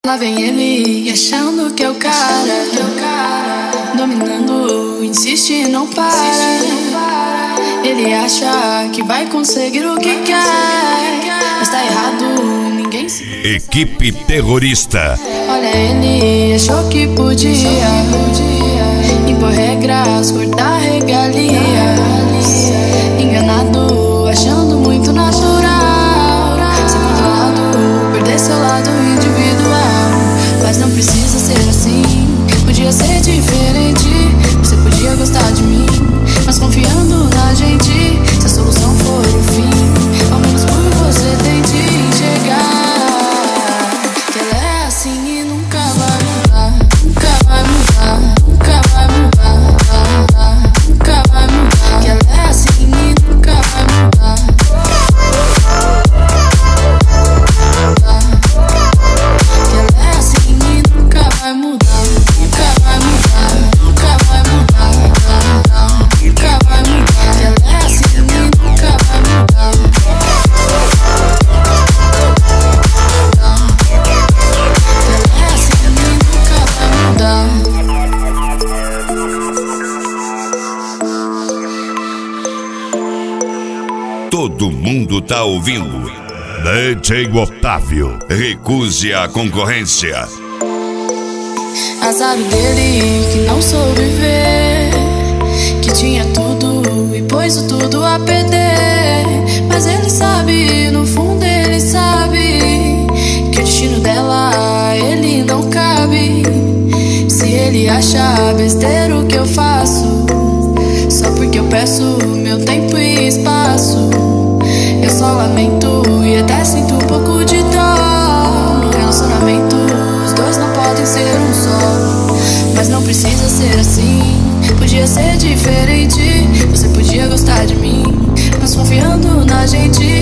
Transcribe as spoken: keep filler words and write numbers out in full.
Lá vem ele achando que é o cara, que é o cara, dominando, insiste e não para. Ele acha que vai conseguir o que quer, mas tá errado, ninguém se... Equipe terrorista. Olha, ele achou que podia impor regras, cortar regalias, enganado, achando muito natural, ser controlado, perder seu lado individual. Mas não precisa ser assim, podia ser diferente. Você podia gostar de mim, mas confiando na gente. Se a solução for o fim, ao menos por você tente enxergar que ela é assim e nunca vai mudar. Nunca vai mudar, nunca vai mudar, nunca vai mudar. Que ela é assim e nunca vai mudar. Que ela é assim e nunca vai mudar. Nunca vai mudar, nunca vai mudar, nunca vai mudar. Que ela é assim e nunca vai mudar. Que ela é assim e nunca vai mudar. Todo mundo tá ouvindo. D J Otávio, recuse a concorrência. Azar dele que não soube ver que tinha tudo e pôs o tudo a perder. Mas ele sabe, no fundo ele sabe que o destino dela ele não cabe. Se ele acha besteira o que eu faço, só porque eu peço meu tempo e espaço, eu só lamento e até sinto um pouco de dor. No relacionamento os dois não podem ser um só, mas não precisa ser assim, podia ser diferente. Você podia gostar de mim, mas confiando na gente.